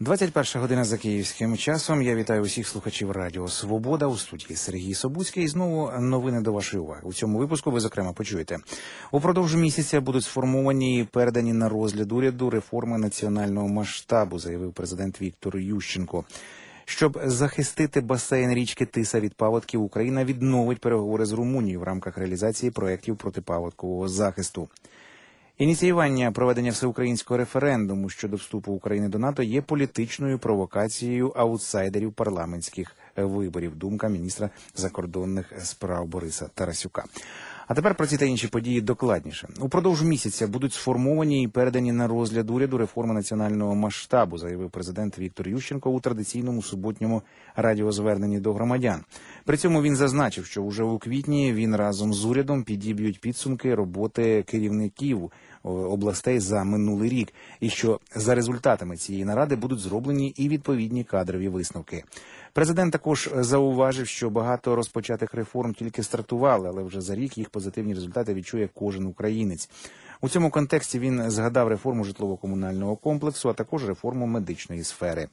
21 година за київським часом. Я вітаю усіх слухачів Радіо Свобода. У студії Сергій Собуцький. І знову новини до вашої уваги. У цьому випуску ви, зокрема, почуєте. Упродовж місяця будуть сформовані і передані на розгляд уряду реформи національного масштабу, заявив президент Віктор Ющенко. Щоб захистити басейн річки Тиса від паводків, Україна відновить переговори з Румунією в рамках реалізації проєктів протипаводкового захисту. Ініціювання проведення всеукраїнського референдуму щодо вступу України до НАТО є політичною провокацією аутсайдерів парламентських виборів. Думка міністра закордонних справ Бориса Тарасюка. А тепер про ці та інші події докладніше. Упродовж місяця будуть сформовані і передані на розгляд уряду реформи національного масштабу, заявив президент Віктор Ющенко у традиційному суботньому радіозверненні до громадян. При цьому він зазначив, що уже у квітні він разом з урядом підіб'ють підсумки роботи керівників областей за минулий рік, і що за результатами цієї наради будуть зроблені і відповідні кадрові висновки. Президент також зауважив, що багато розпочатих реформ тільки стартували, але вже за рік їх позитивні результати відчує кожен українець. У цьому контексті він згадав реформу житлово-комунального комплексу, а також реформу медичної сфери.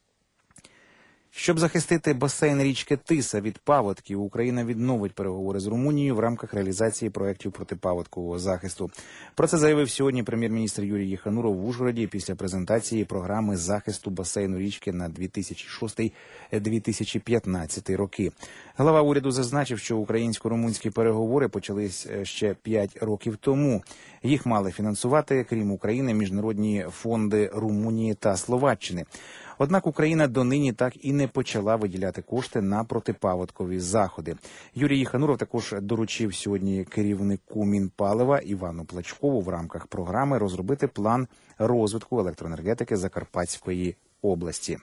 Щоб захистити басейн річки Тиса від паводків, Україна відновить переговори з Румунією в рамках реалізації проєктів протипаводкового захисту. Про це заявив сьогодні прем'єр-міністр Юрій Єхануров в Ужгороді після презентації програми захисту басейну річки на 2006-2015 роки. Глава уряду зазначив, що українсько-румунські переговори почались ще 5 років тому. Їх мали фінансувати, крім України, міжнародні фонди Румунії та Словаччини. Однак Україна донині так і не почала виділяти кошти на протипаводкові заходи. Юрій Єхануров також доручив сьогодні керівнику Мінпалива Івану Плачкову в рамках програми розробити план розвитку електроенергетики Закарпатської області.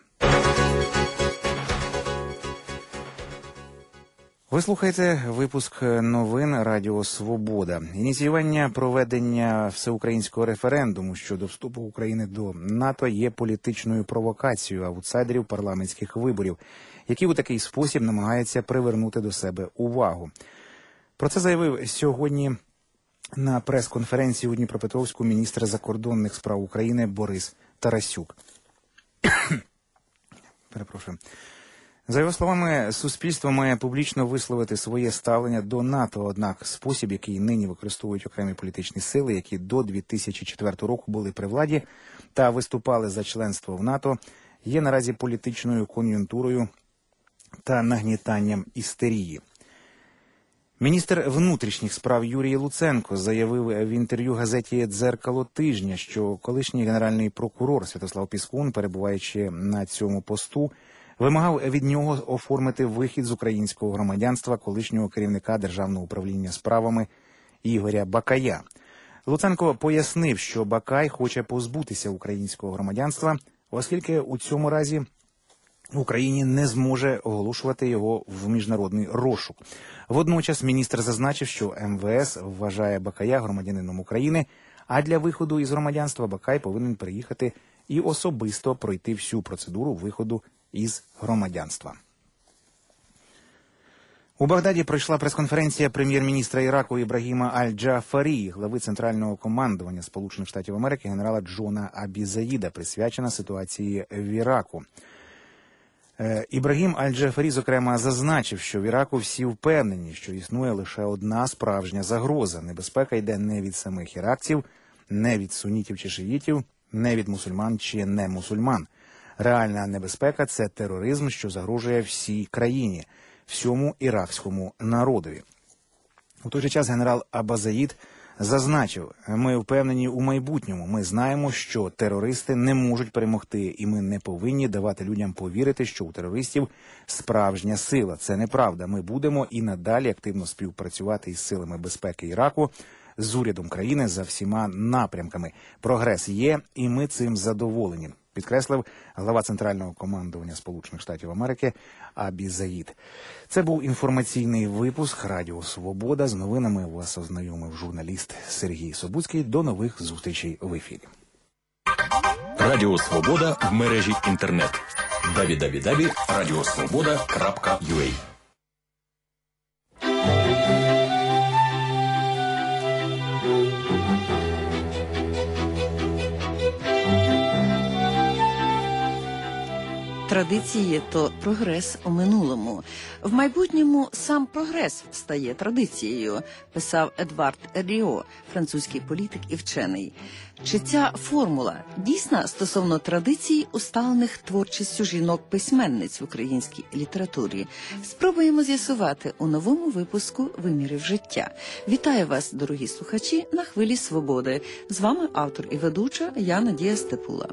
Ви слухаєте випуск новин Радіо Свобода. Ініціювання проведення всеукраїнського референдуму щодо вступу України до НАТО є політичною провокацією аутсайдерів парламентських виборів, які у такий спосіб намагаються привернути до себе увагу. Про це заявив сьогодні на прес-конференції у Дніпропетровську міністр закордонних справ України Борис Тарасюк. Перепрошую. За його словами, суспільство має публічно висловити своє ставлення до НАТО, однак спосіб, який нині використовують окремі політичні сили, які до 2004 року були при владі та виступали за членство в НАТО, є наразі політичною кон'юнктурою та нагнітанням істерії. Міністр внутрішніх справ Юрій Луценко заявив в інтерв'ю газеті «Дзеркало тижня», що колишній генеральний прокурор Святослав Піскун, перебуваючи на цьому посту, вимагав від нього оформити вихід з українського громадянства колишнього керівника Державного управління справами Ігоря Бакая. Луценко пояснив, що Бакай хоче позбутися українського громадянства, оскільки у цьому разі в Україні не зможе оголошувати його в міжнародний розшук. Водночас міністр зазначив, що МВС вважає Бакая громадянином України, а для виходу із громадянства Бакай повинен приїхати і особисто пройти всю процедуру виходу із громадянства. У Багдаді пройшла прес-конференція прем'єр-міністра Іраку Ібрагіма Аль-Джафарі, глави Центрального командування Сполучених Штатів Америки генерала Джона Абізаїда, присвячена ситуації в Іраку. Ібрагім Аль-Джафарі, зокрема, зазначив, що в Іраку всі впевнені, що існує лише одна справжня загроза. Небезпека йде не від самих іракців, не від сунітів чи шиїтів, не від мусульман чи не мусульман. Реальна небезпека – це тероризм, що загрожує всій країні, всьому іракському народові. У той же час генерал Абазаїд зазначив, ми впевнені у майбутньому, ми знаємо, що терористи не можуть перемогти, і ми не повинні давати людям повірити, що у терористів справжня сила. Це неправда. Ми будемо і надалі активно співпрацювати із силами безпеки Іраку, з урядом країни за всіма напрямками. Прогрес є, і ми цим задоволені, підкреслив глава Центрального командування Сполучених Штатів Америки Абізаїд. Це був інформаційний випуск Радіо Свобода. З новинами вас ознайомив журналіст Сергій Собуцький. До нових зустрічей в ефірі. Радіо Свобода в мережі інтернет. www.radiosvoboda.ua Традиції – то прогрес у минулому. В майбутньому сам прогрес стає традицією, писав Едвард Ерріо, французький політик і вчений. Чи ця формула дійсна стосовно традицій, усталених творчістю жінок-письменниць в українській літературі? Спробуємо з'ясувати у новому випуску «Вимірів життя». Вітаю вас, дорогі слухачі, на хвилі свободи. З вами автор і ведуча я, Надія Степула.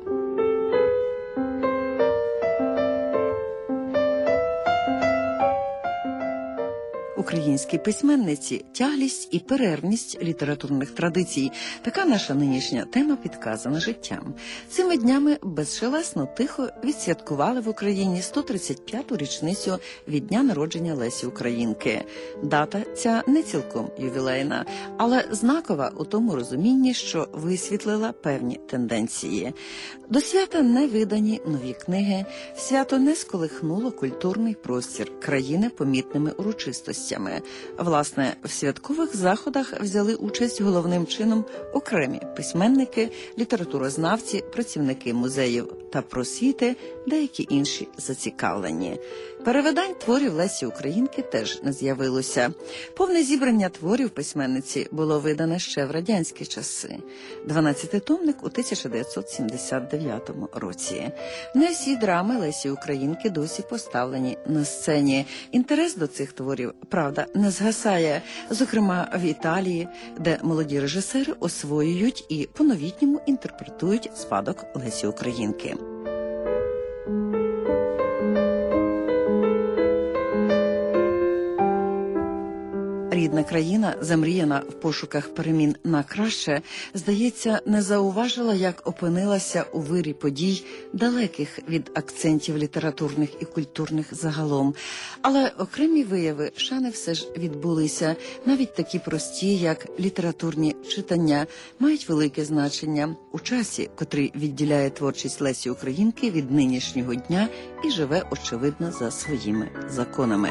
Українські письменниці – тяглість і перервність літературних традицій. Така наша нинішня тема підказана життям. Цими днями безшелесно тихо відсвяткували в Україні 135-ту річницю від дня народження Лесі Українки. Дата ця не цілком ювілейна, але знакова у тому розумінні, що висвітлила певні тенденції. До свята не видані нові книги, свято не сколихнуло культурний простір країни помітними урочистостями. Власне, в святкових заходах взяли участь головним чином окремі письменники, літературознавці, працівники музеїв та просвіти, деякі інші зацікавлені. Перевидань творів Лесі Українки теж не з'явилося. Повне зібрання творів письменниці було видане ще в радянські часи. 12-томник у 1979 році. Не всі драми Лесі Українки досі поставлені на сцені. Інтерес до цих творів, правда, не згасає. Зокрема, в Італії, де молоді режисери освоюють і по-новітньому інтерпретують спадок Лесі Українки. Рідна країна, замріяна в пошуках перемін на краще, здається, не зауважила, як опинилася у вирі подій, далеких від акцентів літературних і культурних загалом. Але окремі вияви шани все ж відбулися. Навіть такі прості, як літературні читання, мають велике значення у часі, котрий відділяє творчість Лесі Українки від нинішнього дня і живе, очевидно, за своїми законами.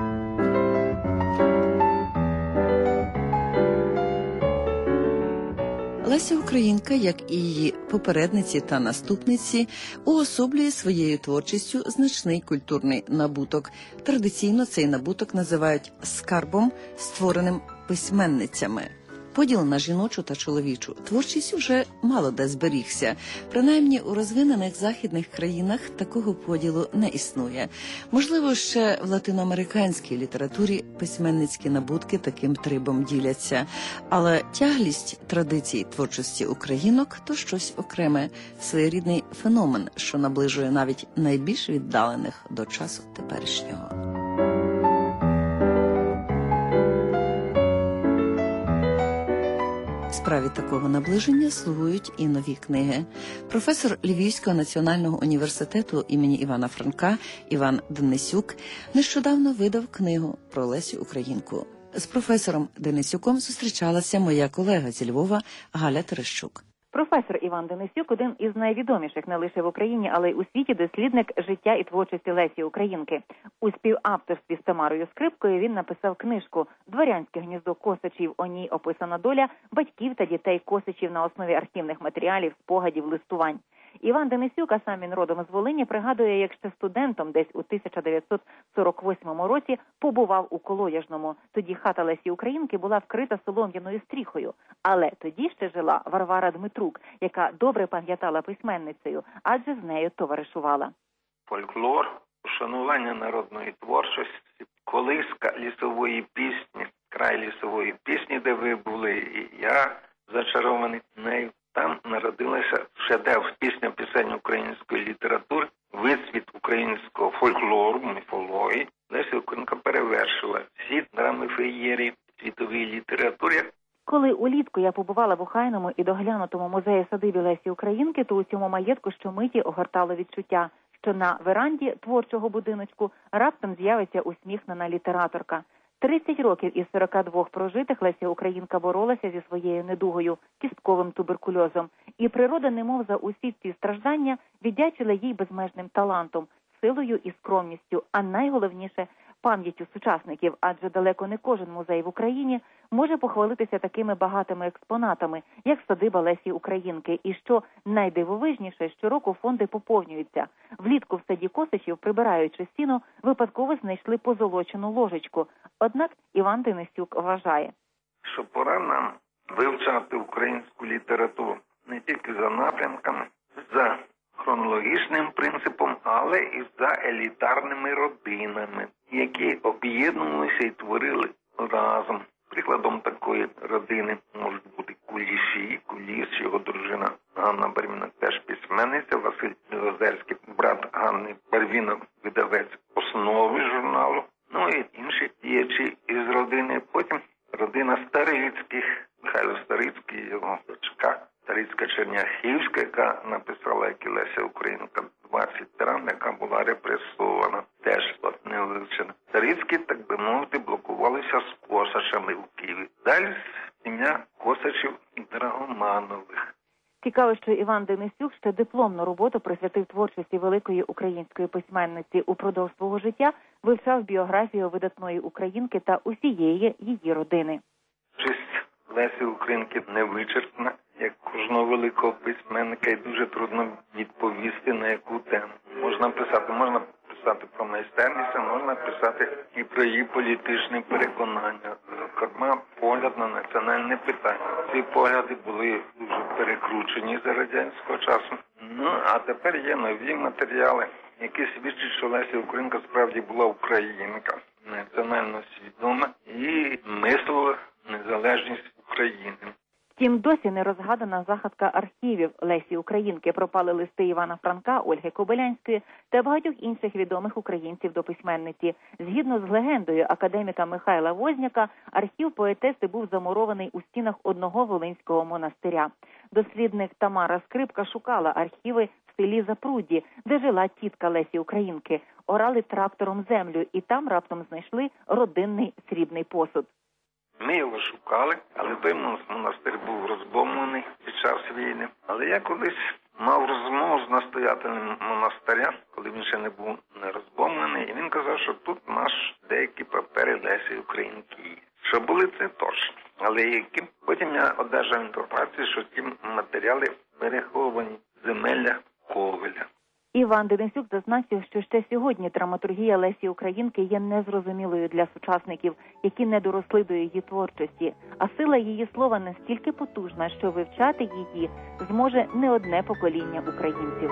Леся Українка, як і її попередниці та наступниці, уособлює своєю творчістю значний культурний набуток. Традиційно цей набуток називають скарбом, створеним письменницями. Поділ на жіночу та чоловічу творчість уже мало де зберігся. Принаймні, у розвинених західних країнах такого поділу не існує. Можливо, ще в латиноамериканській літературі письменницькі набутки таким трибом діляться. Але тяглість традицій творчості українок – то щось окреме, своєрідний феномен, що наближує навіть найбільш віддалених до часу теперішнього. Справі такого наближення слугують і нові книги. Професор Львівського національного університету імені Івана Франка Іван Денисюк нещодавно видав книгу про Лесю Українку. З професором Денисюком зустрічалася моя колега зі Львова Галя Терещук. Професор Іван Денисюк – один із найвідоміших не лише в Україні, але й у світі дослідник життя і творчості Лесі Українки. У співавторстві з Тамарою Скрипкою він написав книжку «Дворянське гніздо Косачів». У ній описана доля батьків та дітей Косачів на основі архівних матеріалів, спогадів, листувань. Іван Денисюк, а сам він родом з Волині, пригадує, як ще студентом десь у 1948 році побував у Колодяжному. Тоді хата Лесі Українки була вкрита солом'яною стріхою. Але тоді ще жила Варвара Дмитрук, яка добре пам'ятала письменницею, адже з нею товаришувала. Фольклор, ушанування народної творчості, колиска лісової пісні, край лісової пісні, де ви були, і я зачарований нею. Там народилася шедевр пісня пісень української літератури, висвіт українського фольклору, міфології. Леся Українка перевершила всі драми феєрії світової літератури. Коли улітку я побувала в охайному і доглянутому музеї садибі Лесі Українки, то у цьому маєтку щомиті огортало відчуття, що на веранді творчого будиночку раптом з'явиться усміхнена літераторка. 30 років із 42 прожитих Леся Українка боролася зі своєю недугою – кістковим туберкульозом. І природа, немов за усі ці страждання, віддячила їй безмежним талантом, силою і скромністю, а найголовніше пам'яттю сучасників, адже далеко не кожен музей в Україні може похвалитися такими багатими експонатами, як садиба Лесі Українки. І що найдивовижніше, щороку фонди поповнюються. Влітку в саді Косачів, прибираючи сіно, випадково знайшли позолочену ложечку. Однак Іван Денисюк вважає, що пора нам вивчати українську літературу не тільки за напрямками, за хронологічним принципом, але і за елітарними родинами, які об'єднувалися і творили разом. Прикладом такої родини можуть бути Куліші, Куліш, його дружина Ганна Барвінок, теж письменниця, Василь Білозерський, брат Ганни Барвінок, видавець основи журналу, ну і інші діячі із родини. Потім родина Старицьких, Михайло Старицький, його дочка Старицька Черняхівська, яка написала, як і Леся Українка, 20 драм, яка була репресована, теж не вивчена. Старицькі, так би мовити, блокувалися з Косачами у Києві. Далі сім'я Косачів Драгоманових. Цікаво, що Іван Денисюк ще дипломну роботу присвятив творчості великої української письменниці. Упродовж свого життя вивчав біографію видатної українки та усієї її родини. Честь Лесі Українки невичерпна, як кожного великого письменника, і дуже трудно відповісти на яку тему. Можна писати про майстерність, а можна писати і про її політичне переконання. Зокрема, погляд на національне питання. Ці погляди були дуже перекручені за радянського часу. Ну, а тепер є нові матеріали, які свідчать, що Леся Українка справді була українка, національно свідома і мислила незалежність України. Втім, досі не розгадана загадка архівів Лесі Українки. Пропали листи Івана Франка, Ольги Кобилянської та багатьох інших відомих українців до письменниці. Згідно з легендою академіка Михайла Возняка, архів поетеси був замурований у стінах одного волинського монастиря. Дослідник Тамара Скрипка шукала архіви в селі Запрудді, де жила тітка Лесі Українки. Орали трактором землю і там раптом знайшли родинний срібний посуд. Ми його шукали, але той монастир був розбомблений під час війни. Але я колись мав розмову з настоятелем монастиря, коли він ще не був розбомблений, і він казав, що тут наш деякі папери Лесі Українки є. Що були, це точно. Але які потім я одержав інформацію, що ці матеріали переховані в земеллях Ковеля. Іван Денисюк зазначив, що ще сьогодні драматургія Лесі Українки є незрозумілою для сучасників, які не доросли до її творчості. А сила її слова настільки потужна, що вивчати її зможе не одне покоління українців.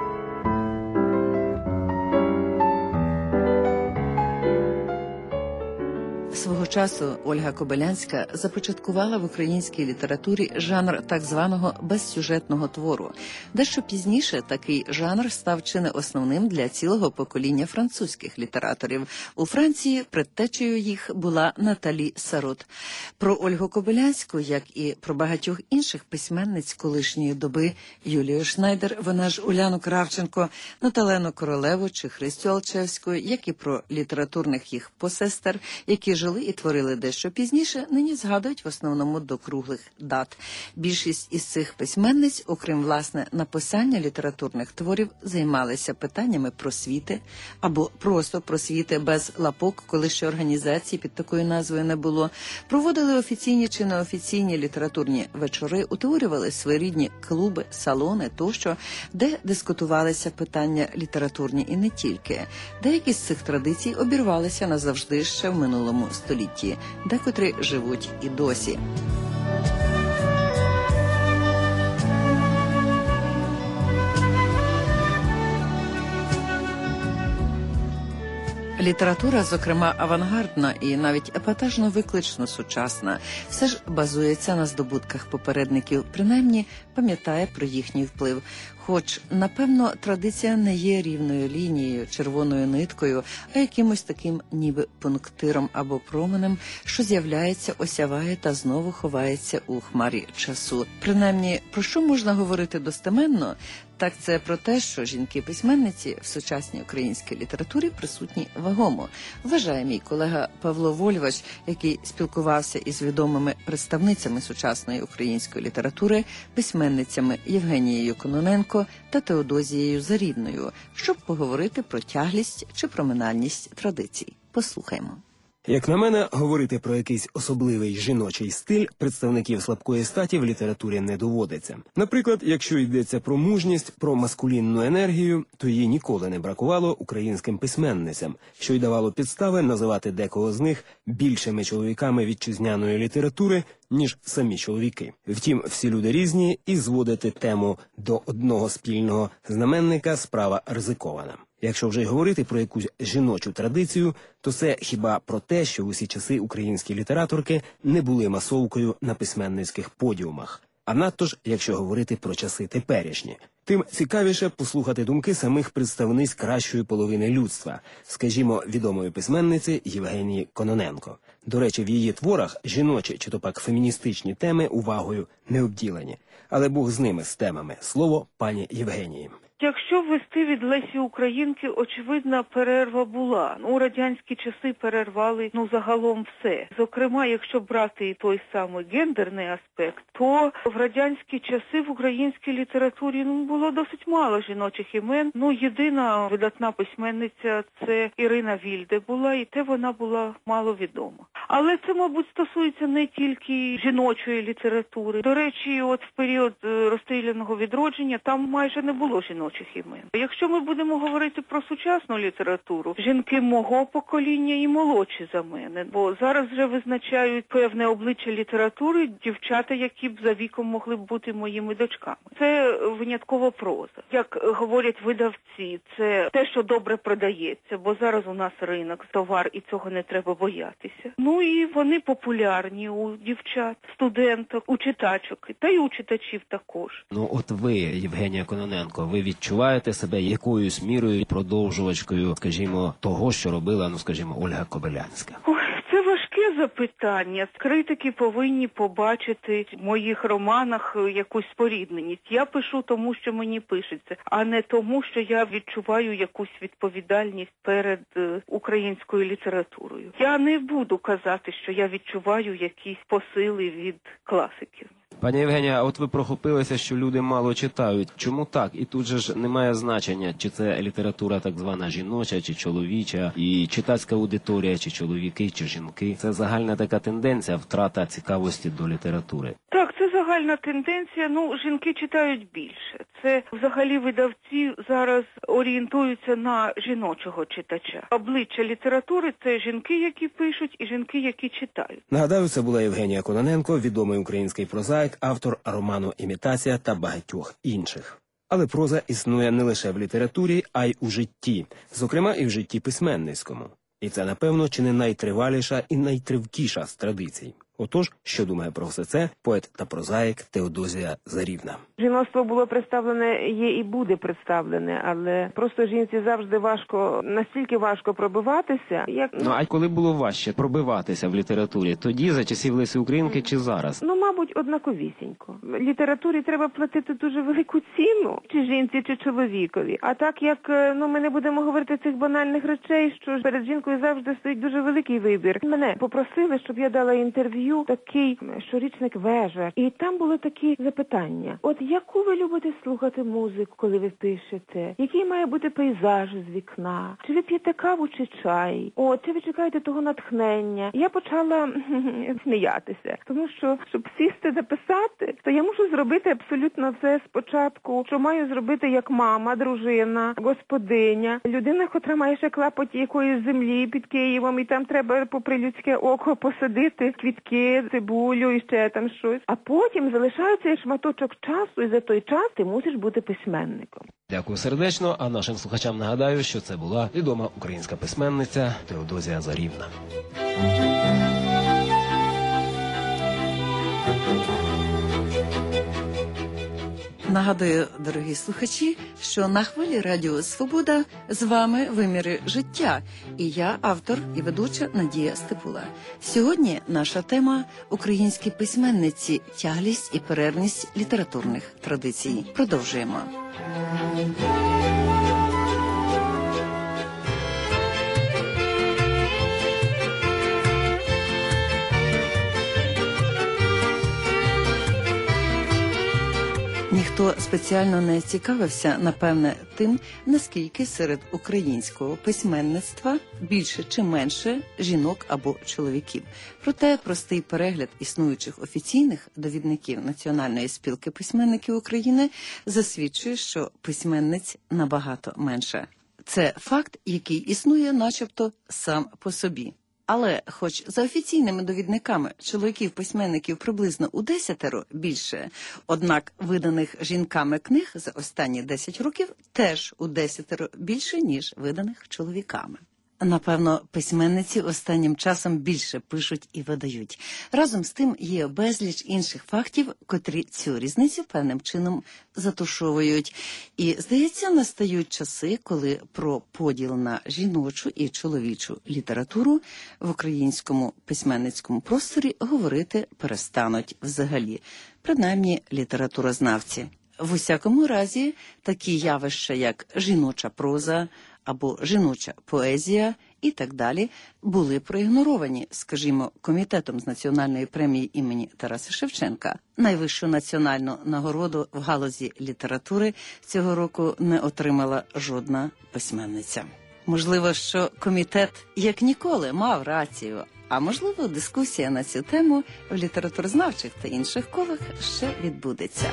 Свого часу Ольга Кобилянська започаткувала в українській літературі жанр так званого безсюжетного твору. Дещо пізніше такий жанр став чи не основним для цілого покоління французьких літераторів. У Франції предтечею їх була Наталі Сарот. Про Ольгу Кобилянську, як і про багатьох інших письменниць колишньої доби, Юлію Шнайдер, вона ж Уляну Кравченко, Наталену Королеву чи Христю Алчевську, як і про літературних їх посестер, які жили і творили дещо пізніше, нині згадують в основному до круглих дат. Більшість із цих письменниць, окрім, власне, написання літературних творів, займалися питаннями просвіти або просто просвіти без лапок, коли ще організації під такою назвою не було, проводили офіційні чи неофіційні літературні вечори, утворювали своєрідні клуби, салони тощо, де дискутувалися питання літературні і не тільки. Деякі з цих традицій обірвалися назавжди ще в минулому столітті, декотрі живуть і досі. Література, зокрема авангардна і навіть епатажно виклично сучасна, все ж базується на здобутках попередників, принаймні пам'ятає про їхній вплив. Хоч, напевно, традиція не є рівною лінією, червоною ниткою, а якимось таким ніби пунктиром або променем, що з'являється, осяває та знову ховається у хмарі часу. Принаймні, про що можна говорити достеменно? Так це про те, що жінки-письменниці в сучасній українській літературі присутні вагомо, вважає мій колега Павло Вольвач, який спілкувався із відомими представницями сучасної української літератури, письменницями Євгенією Кононенко та Теодозією Зарідною, щоб поговорити про тяглість чи проминальність традицій. Послухаймо. Як на мене, говорити про якийсь особливий жіночий стиль представників слабкої статі в літературі не доводиться. Наприклад, якщо йдеться про мужність, про маскулінну енергію, то її ніколи не бракувало українським письменницям, що й давало підстави називати декого з них більшими чоловіками вітчизняної літератури, ніж самі чоловіки. Втім, всі люди різні, і зводити тему до одного спільного знаменника справа ризикована. Якщо вже й говорити про якусь жіночу традицію, то це хіба про те, що в усі часи українські літераторки не були масовкою на письменницьких подіумах. А надто ж, якщо говорити про часи теперішні. Тим цікавіше послухати думки самих представниць кращої половини людства, скажімо, відомої письменниці Євгенії Кононенко. До речі, в її творах жіночі чи то пак феміністичні теми увагою не обділені. Але Бог з ними, з темами. Слово пані Євгенії. Якщо ввести від Лесі Українки, очевидна перерва була. У радянські часи перервали, загалом все. Зокрема, якщо брати і той самий гендерний аспект, то в радянські часи в українській літературі було досить мало жіночих імен. Єдина видатна письменниця – це Ірина Вільде була, і те вона була мало відома. Але це, мабуть, стосується не тільки жіночої літератури. До речі, от в період розстріляного відродження там майже не було жіночих імен. Якщо ми будемо говорити про сучасну літературу, жінки мого покоління і молодші за мене, бо зараз вже визначають певне обличчя літератури дівчата, які б за віком могли б бути моїми дочками. Це винятково проза. Як говорять видавці, це те, що добре продається, бо зараз у нас ринок, товар, і цього не треба боятися. І вони популярні у дівчат, студенток, у читачок, та й у читачів також. От ви, Євгенія Кононенко, ви відчуваєте себе якоюсь мірою продовжувачкою, скажімо, того, що робила, Ольга Кобилянська? Це важке запитання. Критики повинні побачити в моїх романах якусь спорідненість. Я пишу тому, що мені пишеться, а не тому, що я відчуваю якусь відповідальність перед українською літературою. Я не буду казати, що я відчуваю якісь посили від класиків. Пані Євгенія, от ви прохопилися, що люди мало читають. Чому так? І тут же ж немає значення, чи це література так звана жіноча, чи чоловіча, і читацька аудиторія, чи чоловіки, чи жінки. Це загальна така тенденція, втрата цікавості до літератури. Так, це загальна тенденція. Жінки читають більше. Це взагалі видавці зараз орієнтуються на жіночого читача. Обличчя літератури – це жінки, які пишуть, і жінки, які читають. Нагадаю, це була Євгенія Кононенко, відомий український прозаїк, автор роману «Імітація» та багатьох інших. Але проза існує не лише в літературі, а й у житті, зокрема і в житті письменницькому. І це, напевно, чи не найтриваліша і найтривкіша з традицій. Отож, що думає про все це поет та прозаїк Теодозія Зарівна. Жіноцтво було представлене, є і буде представлене, але просто жінці завжди настільки важко пробиватися, як... А коли було важче пробиватися в літературі? Тоді, за часів Лесі Українки, чи зараз? Мабуть, однаковісінько. Літературі треба платити дуже велику ціну, чи жінці, чи чоловікові. А так як, ми не будемо говорити цих банальних речей, що перед жінкою завжди стоїть дуже великий вибір. Мене попросили, щоб я дала інтерв'ю такий щорічник «Вежа». І там були такі запитання. От яку ви любите слухати музику, коли ви пишете? Який має бути пейзаж з вікна? Чи ви п'єте каву чи чай? Чи ви чекаєте того натхнення? Я почала сміятися. Тому що, щоб сісти записати, то я мушу зробити абсолютно все спочатку, що маю зробити як мама, дружина, господиня, людина, котра має ще клапоті якоїсь землі під Києвом, і там треба попри людське око посадити квітки, цибулю і ще там щось. А потім залишається шматочок часу, і за той час ти мусиш бути письменником. Дякую сердечно, а нашим слухачам нагадаю, що це була відома українська письменниця Теодозія Зарівна. Нагадую, дорогі слухачі, що на хвилі Радіо Свобода з вами «Виміри життя». І я, автор і ведуча Надія Степула. Сьогодні наша тема – українські письменниці, тяглість і перервність літературних традицій. Продовжуємо. Ніхто спеціально не цікавився, напевне, тим, наскільки серед українського письменництва більше чи менше жінок або чоловіків. Проте простий перегляд існуючих офіційних довідників Національної спілки письменників України засвідчує, що письменниць набагато менше. Це факт, який існує начебто сам по собі. Але, хоч за офіційними довідниками чоловіків-письменників приблизно у 10 більше, однак виданих жінками книг за останні 10 років теж у 10 більше, ніж виданих чоловіками. Напевно, письменниці останнім часом більше пишуть і видають. Разом з тим є безліч інших фактів, котрі цю різницю певним чином затушовують. І, здається, настають часи, коли про поділ на жіночу і чоловічу літературу в українському письменницькому просторі говорити перестануть взагалі. Принаймні, літературознавці. В усякому разі, такі явища, як жіноча проза або жіноча поезія і так далі, були проігноровані, скажімо, Комітетом з національної премії імені Тараса Шевченка. Найвищу національну нагороду в галузі літератури цього року не отримала жодна письменниця. Можливо, що комітет, як ніколи, мав рацію, а можливо, дискусія на цю тему в літературознавчих та інших колах ще відбудеться.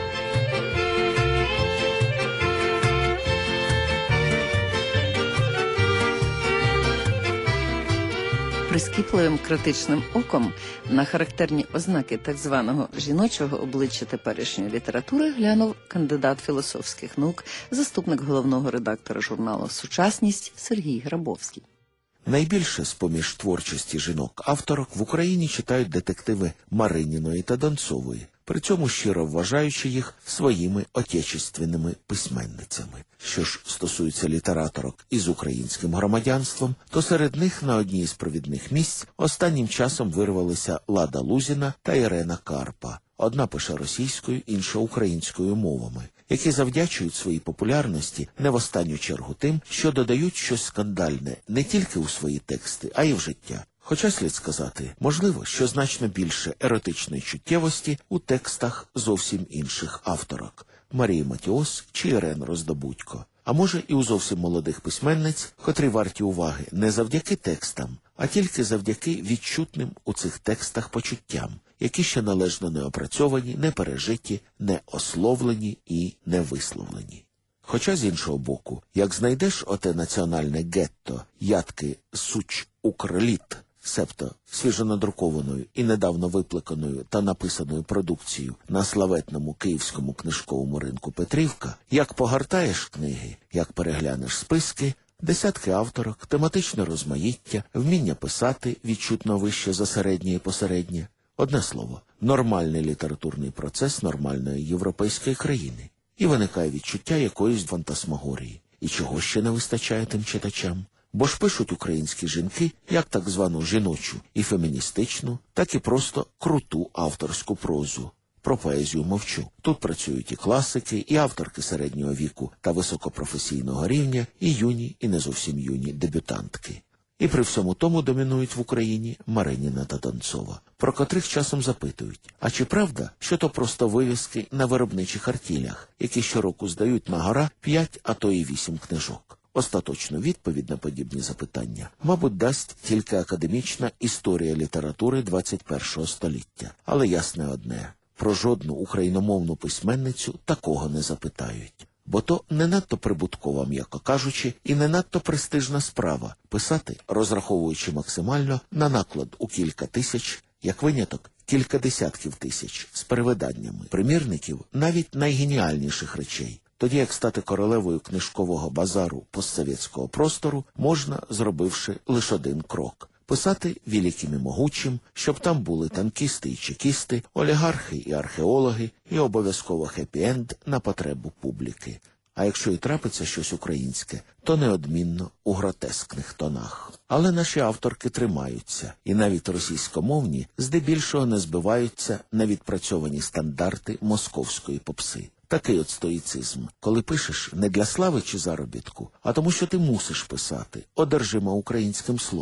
Прискіпливим критичним оком на характерні ознаки так званого жіночого обличчя теперішньої літератури глянув кандидат філософських наук, заступник головного редактора журналу «Сучасність» Сергій Грабовський. Найбільше з-поміж творчості жінок-авторок в Україні читають детективи Мариніної та Донцової, при цьому щиро вважаючи їх своїми отечественними письменницями. Що ж стосується літераторок із українським громадянством, то серед них на одній із провідних місць останнім часом вирвалися Лада Лузіна та Ірена Карпа. Одна пише російською, інша українською мовами, які завдячують своїй популярності не в останню чергу тим, що додають щось скандальне не тільки у свої тексти, а й в життя. Хоча, слід сказати, можливо, що значно більше еротичної чуттєвості у текстах зовсім інших авторок – Марії Матіос чи Ірен Роздобудько. А може і у зовсім молодих письменниць, котрі варті уваги не завдяки текстам, а тільки завдяки відчутним у цих текстах почуттям, які ще належно не опрацьовані, не пережиті, не ословлені і не висловлені. Хоча, з іншого боку, як знайдеш оте національне гетто ядки «Суч Укрліт», себто свіжонадрукованою і недавно виплеканою та написаною продукцією на славетному київському книжковому ринку Петрівка, як погортаєш книги, як переглянеш списки, десятки авторок, тематичне розмаїття, вміння писати відчутно вище за середнє і посереднє. Одне слово, нормальний літературний процес нормальної європейської країни. І виникає відчуття якоїсь фантасмагорії. І чого ще не вистачає тим читачам? Бо ж пишуть українські жінки як так звану жіночу і феміністичну, так і просто круту авторську прозу. Про поезію мовчу. Тут працюють і класики, і авторки середнього віку та високопрофесійного рівня, і юні, і не зовсім юні дебютантки. І при всьому тому домінують в Україні Мариніна та Донцова, про котрих часом запитують, а чи правда, що то просто вивіски на виробничих артілях, які щороку здають на гора 5, а то і 8 книжок? Остаточну відповідь на подібні запитання, мабуть, дасть тільки академічна історія літератури 21-го століття. Але ясне одне – про жодну україномовну письменницю такого не запитають. Бо то не надто прибуткова, м'яко кажучи, і не надто престижна справа – писати, розраховуючи максимально на наклад у кілька тисяч, як виняток кілька десятків тисяч, з перевиданнями примірників навіть найгеніальніших речей. Тоді як стати королевою книжкового базару постсовєтського простору можна, зробивши лише один крок – писати великим і могучим, щоб там були танкісти і чекісти, олігархи і археологи, і обов'язково хеппі-енд на потребу публіки. А якщо і трапиться щось українське, то неодмінно у гротескних тонах. Але наші авторки тримаються, і навіть російськомовні здебільшого не збиваються на відпрацьовані стандарти московської попси. Такий от стоїцизм, коли пишеш не для слави чи заробітку, а тому, що ти мусиш писати, одержима українським словом.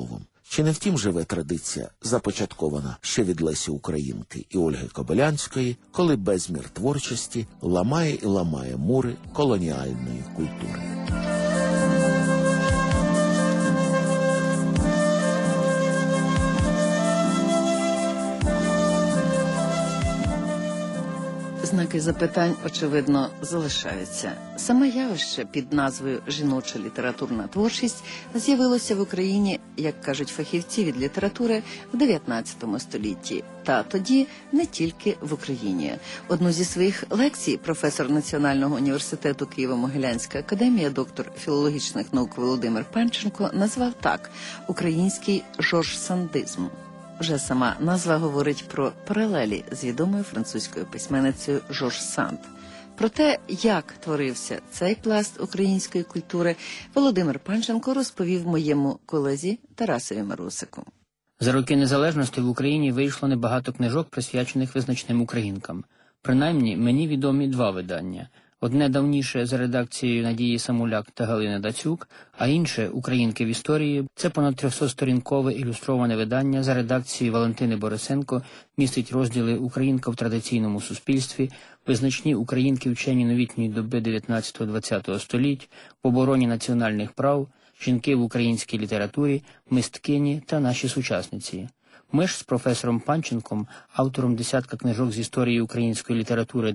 Чи не втім живе традиція, започаткована ще від Лесі Українки і Ольги Кобилянської, коли безмір творчості ламає і ламає мури колоніальної культури. Знаки запитань, очевидно, залишаються. Саме явище під назвою «жіноча літературна творчість» з'явилося в Україні, як кажуть фахівці від літератури, в 19 столітті. Та тоді не тільки в Україні. Одну зі своїх лекцій професор Національного університету Києво-Могилянська академія, доктор філологічних наук Володимир Панченко назвав так «український жорж-сандизм». Вже сама назва говорить про паралелі з відомою французькою письменницею Жорж Санд. Про те, як творився цей пласт української культури, Володимир Панченко розповів моєму колезі Тарасові Марусику. За роки незалежності в Україні вийшло небагато книжок, присвячених визначним українкам. Принаймні, мені відомі два видання. Одне давніше за редакцією Надії Самуляк та Галини Дацюк, а інше «Українки в історії» – це понад 300-сторінкове ілюстроване видання за редакцією Валентини Борисенко, містить розділи «Українка в традиційному суспільстві», визначні українки вчені новітньої доби 19-20 століть, в обороні національних прав, жінки в українській літературі, мисткині та наші сучасниці. Ми ж з професором Панченком, автором десятка книжок з історії української літератури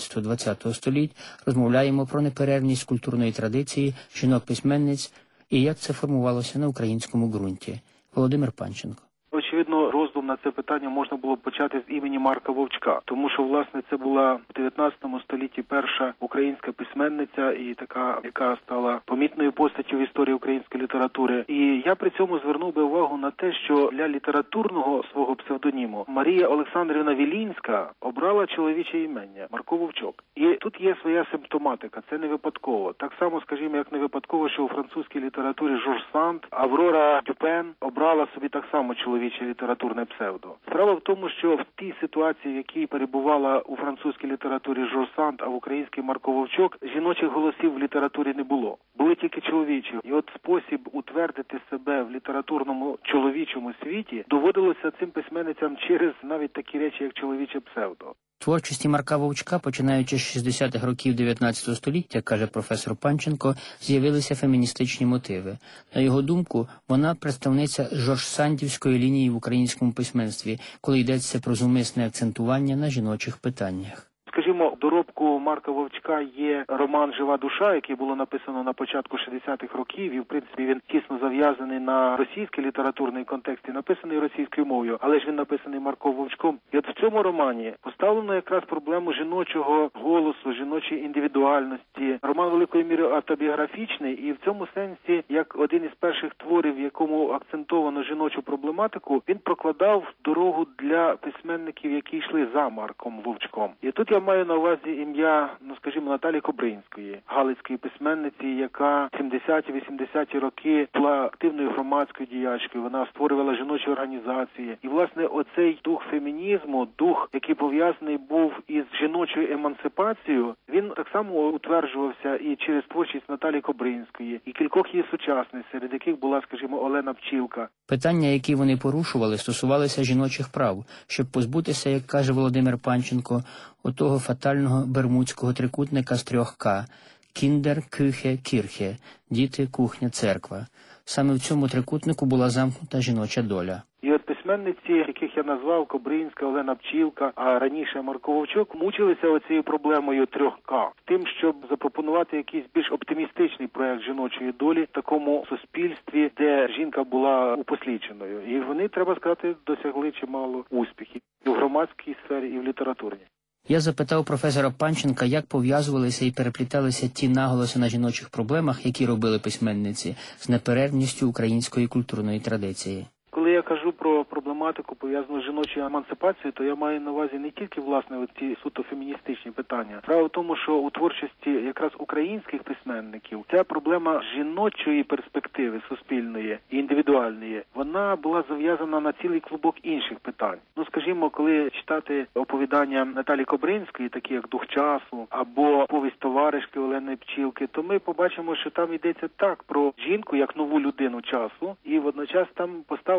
19-20 століть, розмовляємо про неперервність культурної традиції жінок-письменниць і як це формувалося на українському ґрунті. Володимир Панченко. Очевидно, роздум на це питання можна було почати з імені Марка Вовчка, тому що, власне, це була в 19 столітті перша українська письменниця і така, яка стала помітною постаттю в історії української літератури. І я при цьому звернув би увагу на те, що для літературного свого псевдоніму Марія Олександрівна Вілінська обрала чоловіче імення Марко Вовчок. І тут є своя симптоматика, це не випадково. Так само, скажімо, як не випадково, що у французькій літературі Жорж Санд, Аврора Дюпен обрала собі так само чоловіче літературне псевдо. Справа в тому, що в тій ситуації, в якій перебувала у французькій літературі Жорж Санд, а в українській Марко Вовчок, жіночих голосів в літературі не було. Були тільки чоловічі. І от спосіб утвердити себе в літературному чоловічому світі доводилося цим письменницям через навіть такі речі, як чоловіче псевдо. Творчості Марка Вовчка, починаючи з 60-х років 19 століття, каже професор Панченко, з'явилися феміністичні мотиви. На його думку, вона представниця жорж-сандівської лінії в українському письменстві, коли йдеться про зумисне акцентування на жіночих питаннях. Скажімо, в доробку Марка Вовчка є роман «Жива душа», який було написано на початку 60-х років, і, в принципі, він тісно зав'язаний на російський літературний контекст і написаний російською мовою, але ж він написаний Марком Вовчком. І от в цьому романі поставлено якраз проблему жіночого голосу, жіночої індивідуальності. Роман великою мірою автобіографічний, і в цьому сенсі, як один із перших творів, в якому акцентовано жіночу проблематику, він прокладав дорогу для письменників, які йшли за Марком Вовчком. І тут я маю на увазі ім'я, скажімо, Наталії Кобринської, галицької письменниці, яка в 70-80-ті роки була активною громадською діячкою, вона створювала жіночі організації. І, власне, оцей дух фемінізму, дух, який пов'язаний був із жіночою емансипацією, він так само утверджувався і через творчість Наталії Кобринської, і кількох її сучасниць, серед яких була, скажімо, Олена Пчілка. Питання, які вони порушували, стосувалися жіночих прав, щоб позбутися, як каже Володимир Панченко, отого фатального бермудського трикутника з 3 К – «Кіндер, Кюхе, Кірхе» – «Діти, кухня, церква». Саме в цьому трикутнику була замкнута жіноча доля. І от письменниці, яких я назвав, Кобринська, Олена Пчілка, а раніше Марко Вовчок, мучилися оцією проблемою 3 К. Тим, щоб запропонувати якийсь більш оптимістичний проект жіночої долі в такому суспільстві, де жінка була упослідженою. І вони, треба сказати, досягли чимало успіхів і в громадській сфері, і в літературній. Я запитав професора Панченка, як пов'язувалися і перепліталися ті наголоси на жіночих проблемах, які робили письменниці, з неперервністю української культурної традиції. Коли я кажу про проблематику, пов'язану з жіночою емансипацією, то я маю на увазі не тільки, власне, ці суто феміністичні питання. Справа в тому, що у творчості якраз українських письменників ця проблема жіночої перспективи суспільної і індивідуальної, вона була зав'язана на цілий клубок інших питань. Скажімо, коли читати оповідання Наталії Кобринської, такі як «Дух часу» або повість товаришки Олени Пчілки, то ми побачимо, що там йдеться так про жінку як нову людину часу, і водночас там поставлено